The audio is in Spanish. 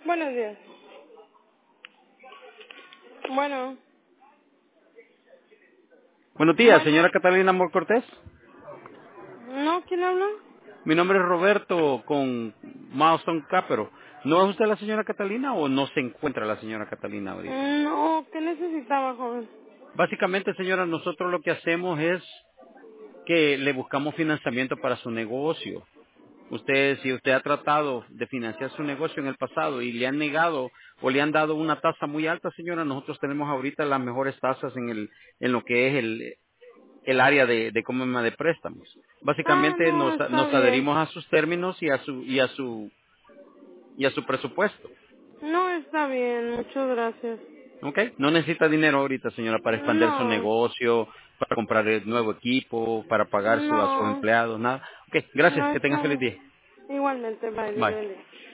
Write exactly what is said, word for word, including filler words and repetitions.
Buenos días. Bueno, Buenos días, bueno. señora Catalina Amor Cortés. ¿No? ¿Quién habla? Mi nombre es Roberto con Milestone Capital. ¿No es usted la señora Catalina o no se encuentra la señora Catalina ahorita? No, ¿qué necesitaba, joven? Básicamente, señora, nosotros lo que hacemos es que le buscamos financiamiento para su negocio. Usted, si usted ha tratado de financiar su negocio en el pasado y le han negado o le han dado una tasa muy alta, señora, nosotros tenemos ahorita las mejores tasas en el en lo que es el el área de, de cómo se llama, de préstamos. Ah, Básicamente no, nos, está nos bien. adherimos a sus términos y a su y a su y a su presupuesto. No, está bien, muchas gracias. ¿Ok? No necesita dinero ahorita, señora, para expandir su No, negocio, para comprar el nuevo equipo, para pagar su, a sus no, empleados, nada. Ok, gracias, no que tenga está feliz bien. día. Igualmente, bye, Dios Bye. bendiga.